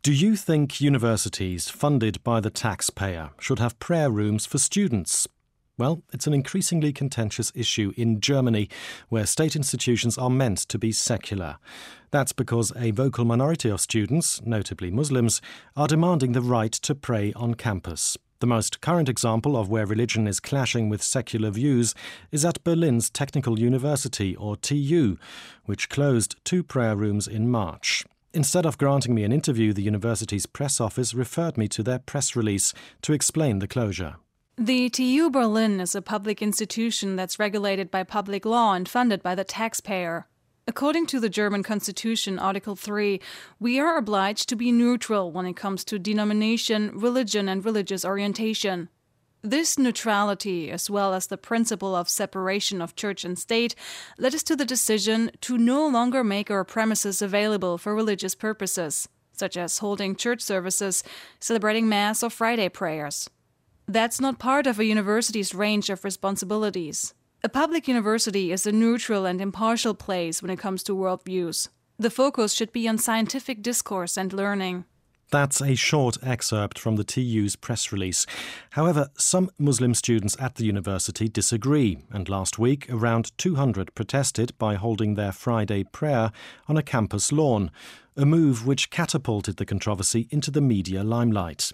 Do you think universities funded by the taxpayer should have prayer rooms for students? Well, it's an increasingly contentious issue in Germany, where state institutions are meant to be secular. That's because a vocal minority of students, notably Muslims, are demanding the right to pray on campus. The most current example of where religion is clashing with secular views is at Berlin's Technical University, or TU, which closed 2 prayer rooms in March. Instead of granting me an interview, the university's press office referred me to their press release to explain the closure. The TU Berlin is a public institution that's regulated by public law and funded by the taxpayer. According to the German Constitution, Article 3, we are obliged to be neutral when it comes to denomination, religion, and religious orientation. This neutrality, as well as the principle of separation of church and state, led us to the decision to no longer make our premises available for religious purposes, such as holding church services, celebrating Mass, or Friday prayers. That's not part of a university's range of responsibilities. A public university is a neutral and impartial place when it comes to worldviews. The focus should be on scientific discourse and learning. That's a short excerpt from the TU's press release. However, some Muslim students at the university disagree, and last week around 200 protested by holding their Friday prayer on a campus lawn, a move which catapulted the controversy into the media limelight.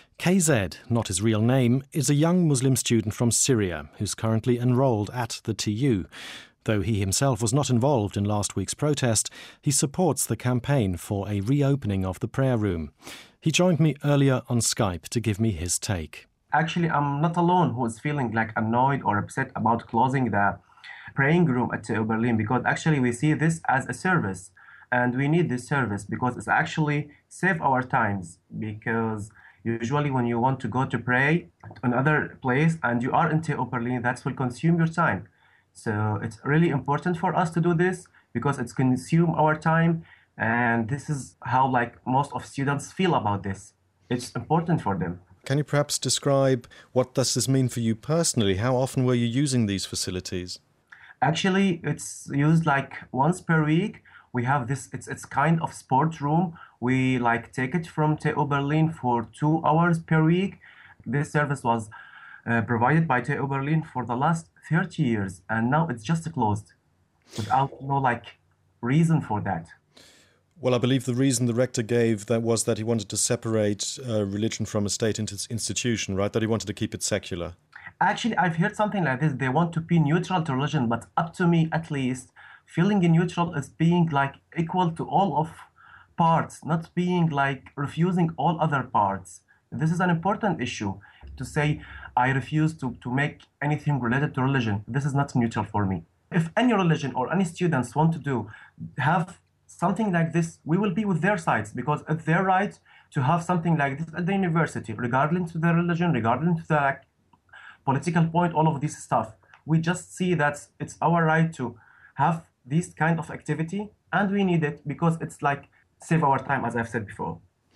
KZ, not his real name, is a young Muslim student from Syria who's currently enrolled at the TU. Though he himself was not involved in last week's protest, he supports the campaign for a reopening of the prayer room. He joined me earlier on Skype to give me his take. Actually, I'm not alone who is feeling like annoyed or upset about closing the praying room at TU Berlin, because actually we see this as a service, and we need this service because it's actually save our times, because usually when you want to go to pray to another place and you are in TU Berlin, that will consume your time. So it's really important for us to do this because it's consume our time, and this is how most of students feel about this. It's important for them. Can you perhaps describe what does this mean for you personally? How often were you using these facilities? Actually, it's used once per week. We have this, it's kind of sport room. We take it from TU Berlin for 2 hours per week. This service was provided by TU Berlin for the last 30 years, and now it's just closed without no reason for that. Well, I believe the reason the rector gave that was that he wanted to separate religion from a state institution, right? That he wanted to keep it secular. Actually, I've heard something like this. They want to be neutral to religion, but up to me, at least, feeling neutral is being equal to all of parts, not being refusing all other parts. This is an important issue. To say, I refuse to make anything related to religion. This is not neutral for me. If any religion or any students want to have something like this, we will be with their sides, because it's their right to have something like this at the university, regardless to their religion, regardless to the political point, all of this stuff. We just see that it's our right to have this kind of activity, and we need it because it's save our time, as I've said before.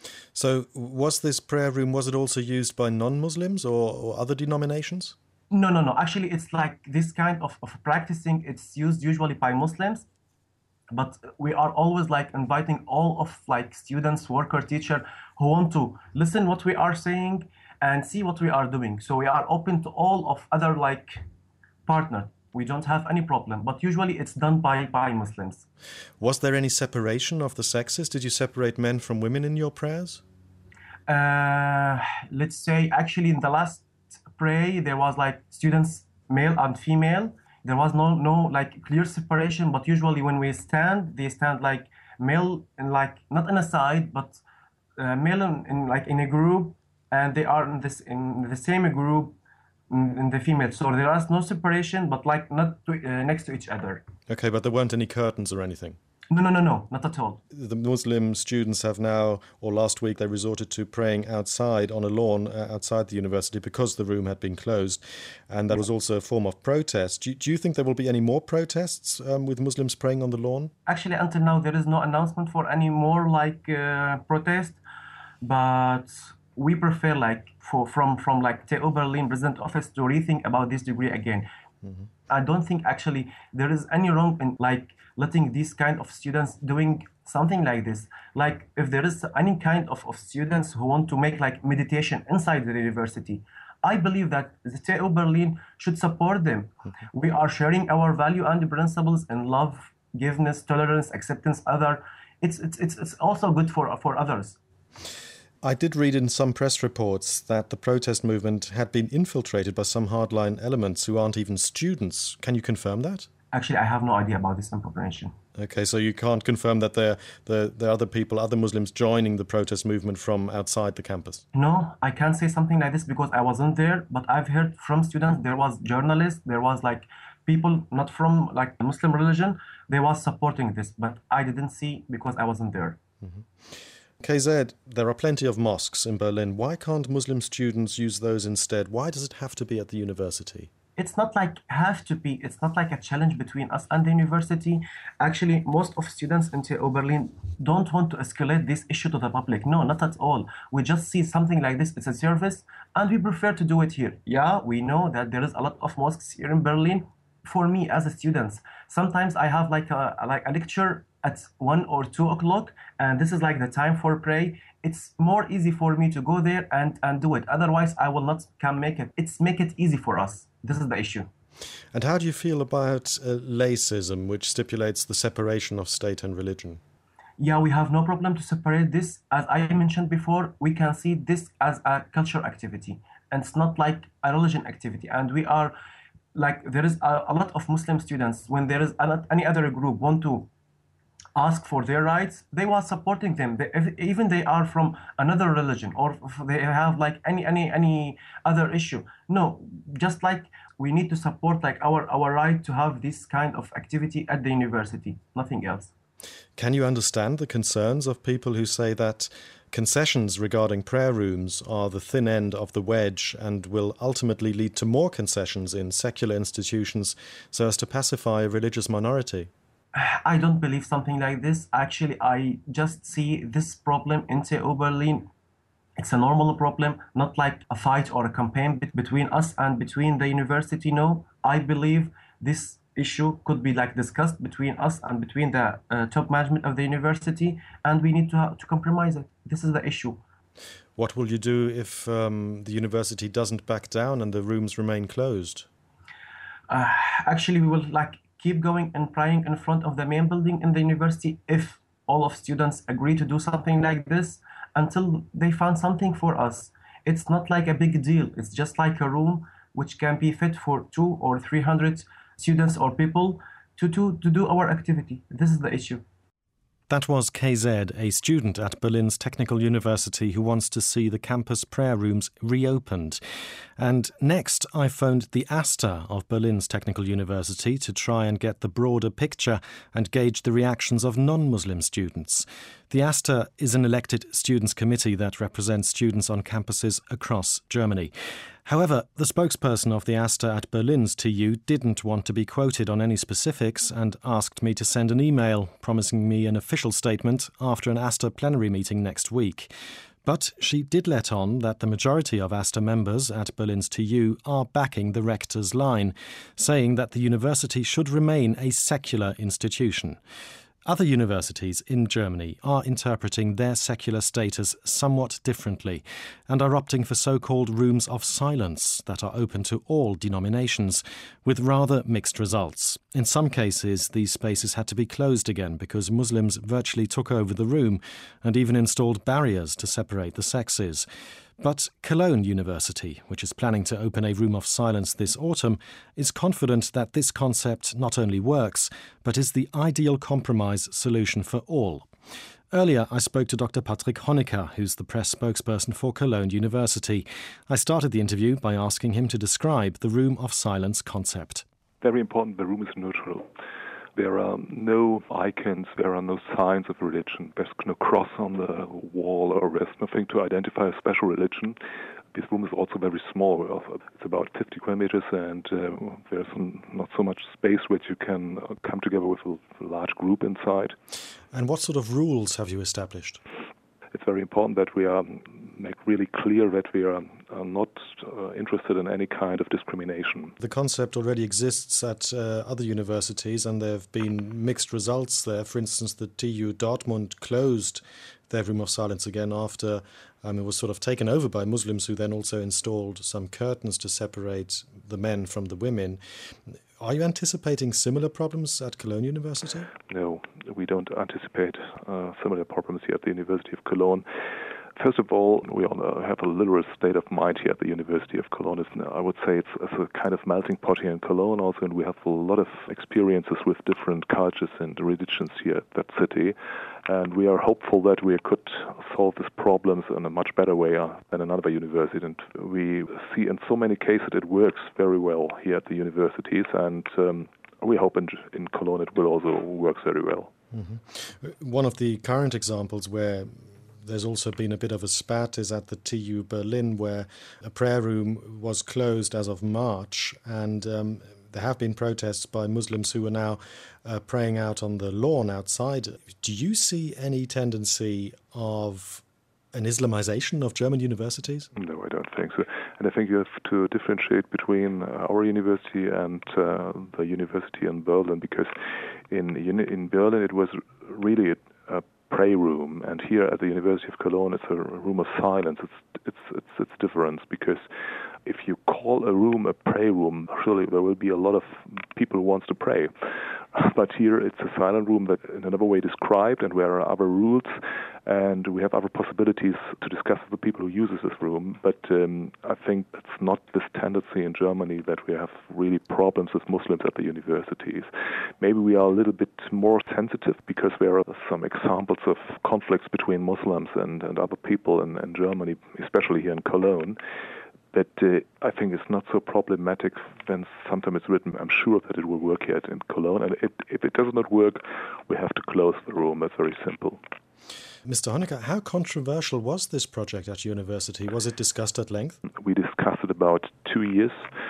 So was this prayer room, was it also used by non-Muslims or other denominations? No. Actually, it's this kind of practicing. It's used usually by Muslims, but we are always inviting all of students, worker, teacher who want to listen what we are saying and see what we are doing. So we are open to all of other partner. We don't have any problem, but usually it's done by Muslims. Was there any separation of the sexes? Did you separate men from women in your prayers? Let's say, actually, in the last prayer, there was students, male and female. There was no clear separation, but usually when we stand, they stand male and not in a side, but male in a group, and they are in the same group in the female. So there is no separation, but not next to each other. Okay, but there weren't any curtains or anything? No, not at all. The Muslim students have now, or last week, they resorted to praying outside on a lawn outside the university because the room had been closed, and that was also a form of protest. Do you think there will be any more protests with Muslims praying on the lawn? Actually, until now, there is no announcement for any more protest, but we prefer from TU Berlin President Office to rethink about this degree again. I don't think actually there is any wrong in letting these kind of students doing something like this. Like if there is any kind of students who want to make like meditation inside the university, I believe that the TU Berlin should support them. We are sharing our value and principles in love, forgiveness, tolerance, acceptance, other. It's also good for others. I did read in some press reports that the protest movement had been infiltrated by some hardline elements who aren't even students. Can you confirm that? Actually, I have no idea about this information. Okay, so you can't confirm that there are other people, other Muslims joining the protest movement from outside the campus? No, I can't say something like this because I wasn't there, but I've heard from students, there was journalists, there was like people not from like the Muslim religion, they was supporting this, but I didn't see because I wasn't there. Mm-hmm. KZ, there are plenty of mosques in Berlin. Why can't Muslim students use those instead? Why does it have to be at the university? It's not like have to be. It's not like a challenge between us and the university. Actually, most of students in TU Berlin don't want to escalate this issue to the public. No, not at all. We just see something like this. It's a service, and we prefer to do it here. Yeah, we know that there is a lot of mosques here in Berlin. For me, as a student, sometimes I have like a lecture at 1 or 2 o'clock, and this is like the time for pray. It's more easy for me to go there and do it. Otherwise, I will not can make it. Make it easy for us. This is the issue. And how do you feel about laïcism, which stipulates the separation of state and religion? Yeah, we have no problem to separate this. As I mentioned before, we can see this as a cultural activity, and it's not like a religion activity. And we are like, there is a lot of Muslim students, when there is any other group want to ask for their rights, they were supporting them. Even they are from another religion, or if they have like any other issue. No, just like we need to support like our right to have this kind of activity at the university, nothing else. Can you understand the concerns of people who say that concessions regarding prayer rooms are the thin end of the wedge and will ultimately lead to more concessions in secular institutions so as to pacify a religious minority? I don't believe something like this. Actually, I just see this problem in TU Berlin. It's a normal problem, not like a fight or a campaign between us and between the university. No, I believe this issue could be like discussed between us and between the top management of the university, and we need to compromise it. This is the issue. What will you do if the university doesn't back down and the rooms remain closed? Actually, we will like keep going and praying in front of the main building in the university if all of students agree to do something like this until they find something for us. It's not like a big deal. It's just like a room which can be fit for 200 or 300 students or people to do our activity. This is the issue. That was KZ, a student at Berlin's Technical University who wants to see the campus prayer rooms reopened. And next, I phoned the AStA of Berlin's Technical University to try and get the broader picture and gauge the reactions of non-Muslim students. The AStA is an elected students' committee that represents students on campuses across Germany. However, the spokesperson of the AStA at Berlin's TU didn't want to be quoted on any specifics and asked me to send an email promising me an official statement after an AStA plenary meeting next week. But she did let on that the majority of AStA members at Berlin's TU are backing the rector's line, saying that the university should remain a secular institution. Other universities in Germany are interpreting their secular status somewhat differently and are opting for so-called rooms of silence that are open to all denominations, with rather mixed results. In some cases, these spaces had to be closed again because Muslims virtually took over the room and even installed barriers to separate the sexes. But Cologne University, which is planning to open a room of silence this autumn, is confident that this concept not only works, but is the ideal compromise solution for all. Earlier, I spoke to Dr. Patrick Honecker, who's the press spokesperson for Cologne University. I started the interview by asking him to describe the room of silence concept. Very important, the room is neutral. There are no icons, there are no signs of religion. There's no cross on the wall, or there's nothing to identify a special religion. This room is also very small. It's about 50 square meters, and there's not so much space which you can come together with a large group inside. And what sort of rules have you established? It's very important that we make really clear that we are are not interested in any kind of discrimination. The concept already exists at other universities, and there have been mixed results there. For instance, the TU Dortmund closed their Room of Silence again after it was sort of taken over by Muslims, who then also installed some curtains to separate the men from the women. Are you anticipating similar problems at Cologne University? No, we don't anticipate similar problems here at the University of Cologne. First of all, we all have a literal state of mind here at the University of Cologne. I would say it's a kind of melting pot here in Cologne also, and we have a lot of experiences with different cultures and religions here at that city. And we are hopeful that we could solve these problems in a much better way than another university. And we see in so many cases it works very well here at the universities, and we hope in Cologne it will also work very well. Mm-hmm. One of the current examples where there's also been a bit of a spat is at the TU Berlin, where a prayer room was closed as of March, and there have been protests by Muslims who are now praying out on the lawn outside. Do you see any tendency of an Islamization of German universities? No, I don't think so. And I think you have to differentiate between our university and the university in Berlin, because in Berlin it was really a pray room, and here at the University of Cologne it's a room of silence. It's different, because if you call a room a pray room, surely there will be a lot of people who wants to pray. But here it's a silent room that in another way described, and where are other rules, and we have other possibilities to discuss with the people who uses this room. But I think it's not this tendency in Germany that we have really problems with Muslims at the universities. Maybe we are a little bit more sensitive because there are some examples of conflicts between Muslims and other people in Germany, especially here in Cologne. But I think it's not so problematic when sometimes it's written, I'm sure that it will work here in Cologne. And if it does not work, we have to close the room. It's very simple. Mr. Honecker, how controversial was this project at university? Was it discussed at length? We discussed it about 2 years.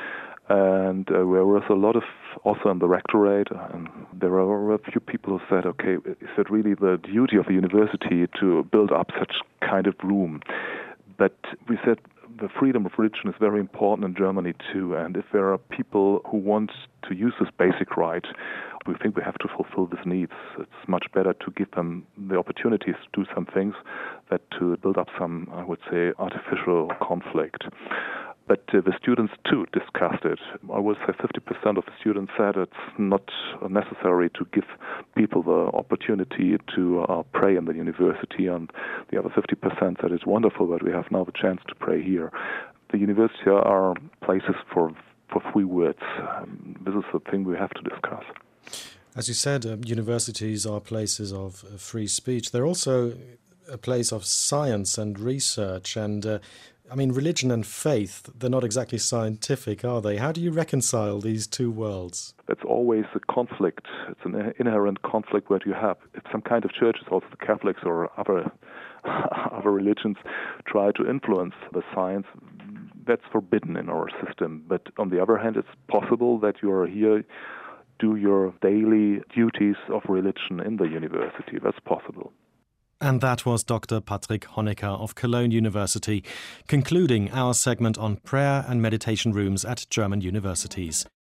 And there was a lot of, also in the rectorate, and there were a few people who said, okay, is it really the duty of a university to build up such kind of room? But we said, the freedom of religion is very important in Germany too, and if there are people who want to use this basic right, we think we have to fulfill these needs. It's much better to give them the opportunities to do some things than to build up some, I would say, artificial conflict. But the students too discussed it. I would say 50% of the students said it's not necessary to give people the opportunity to pray in the university, and the other 50% said it's wonderful that we have now the chance to pray here. The university are places for free words. This is the thing we have to discuss. As you said, universities are places of free speech. They're also a place of science and research, and religion and faith, they're not exactly scientific, are they? How do you reconcile these two worlds? It's always a conflict. It's an inherent conflict that you have. If some kind of churches, also the Catholics or other religions, try to influence the science, that's forbidden in our system. But on the other hand, it's possible that you are here, do your daily duties of religion in the university. That's possible. And that was Dr. Patrick Honecker of Cologne University, concluding our segment on prayer and meditation rooms at German universities.